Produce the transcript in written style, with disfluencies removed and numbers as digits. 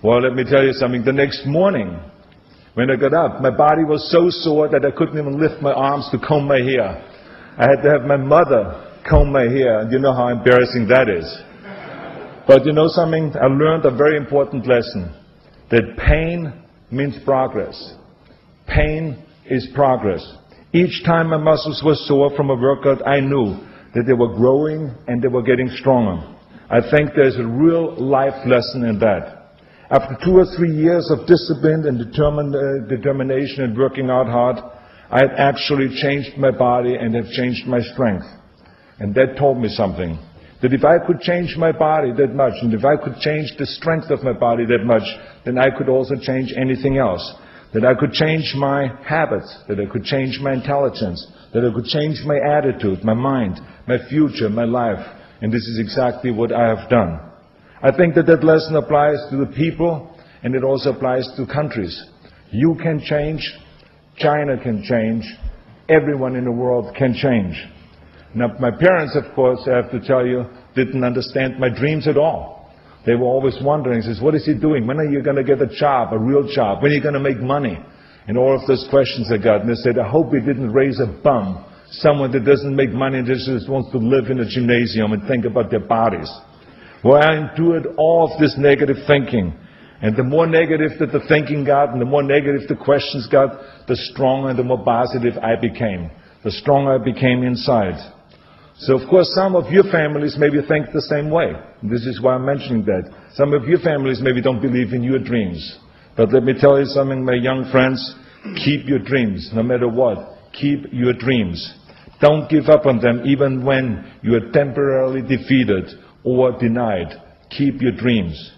Well, let me tell you something. The next morning, when I got up, my body was so sore that I couldn't even lift my arms to comb my hair. I had to have my mother comb my hair, and you know how embarrassing that is. But you know something? I learned a very important lesson, that pain means progress. Pain is progress. Each time my muscles were sore from a workout, I knew that they were growing and they were getting stronger. I think there's a real life lesson in that. After 2 or 3 years of discipline and determination and working out hard, I had actually changed my body and have changed my strength. And that told me something. That if I could change my body that much, and if I could change the strength of my body that much, then I could also change anything else. That I could change my habits, that I could change my intelligence, that I could change my attitude, my mind, my future, my life. And this is exactly what I have done. I think that that lesson applies to the people, and it also applies to countries. You can change, China can change, everyone in the world can change. Now, my parents, of course, I have to tell you, didn't understand my dreams at all. They were always wondering, says, what is he doing? When are you going to get a job, a real job? When are you going to make money? And all of those questions I got. And they said, I hope he didn't raise a bum, someone that doesn't make money and just wants to live in a gymnasium and think about their bodies. Well, I endured all of this negative thinking. And the more negative that the thinking got, and the more negative the questions got, the stronger and the more positive I became. The stronger I became inside. So, of course, some of your families maybe think the same way. This is why I'm mentioning that. Some of your families maybe don't believe in your dreams. But let me tell you something, my young friends. Keep your dreams, no matter what. Keep your dreams. Don't give up on them, even when you are temporarily defeated or denied. Keep your dreams.